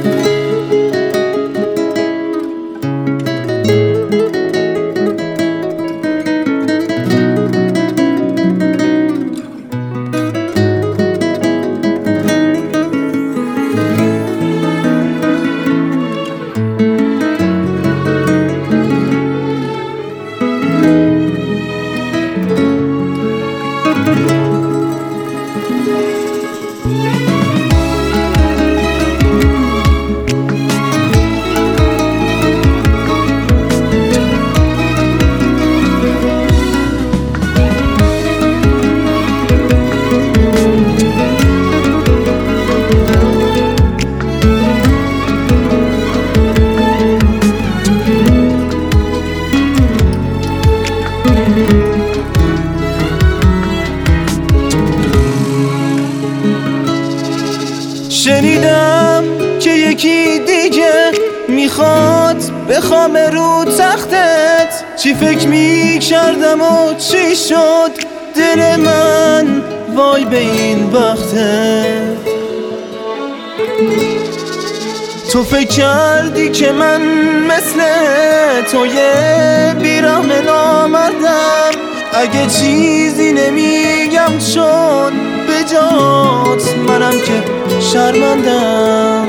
شنیدم که یکی دیگه میخواد بخوام رو تختت. چی فکر میکردم و چی شد دل من وای به این بختت. تو فکر کردی که من مثل تو یه بیرحم نامردم. اگه چیزی نمیگم چون به جات منم که شرمندم.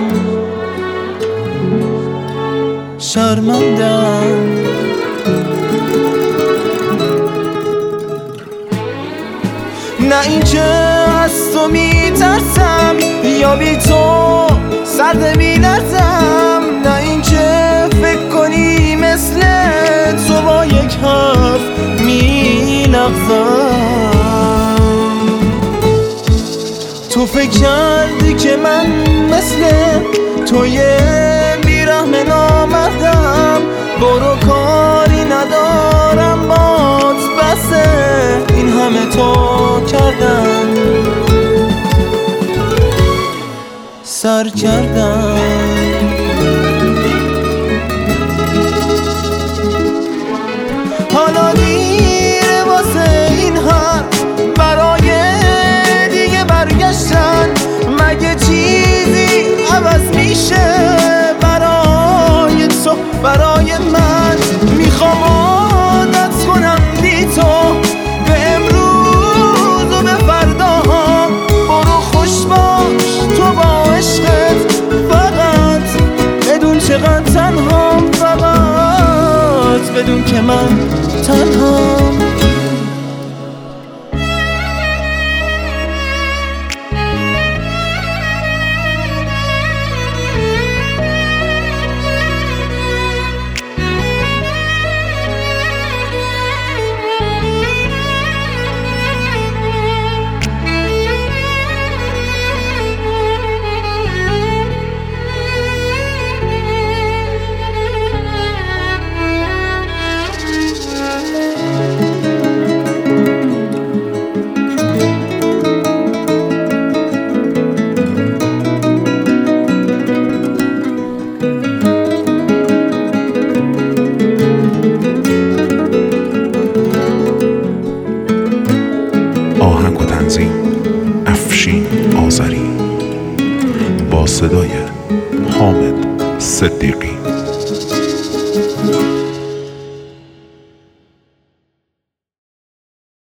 نه اینکه از تو میترسم یا بی تو سرده میلرزم. نه اینکه فکر کنی مثل تو با یک حرف میلغزم. تو فکر کردی که من مثل تو یه بیرحم نامردم. برو کاری ندارم باز بسه این همه تو کردم سر کردم. حالا دیره واسه این حرف برای دیگه برگشتن. مگه چیزی عوض میشه برای تو برای من؟ میخوام عادت کنم بی تو به امروز و به فرداها. برو خوش باش تو با عشقت فقط بدون چقدر تنهام. فقط بدون که من تنهام. آهنگ و تنظیم افشین آذری با صدای حامد صدیقی.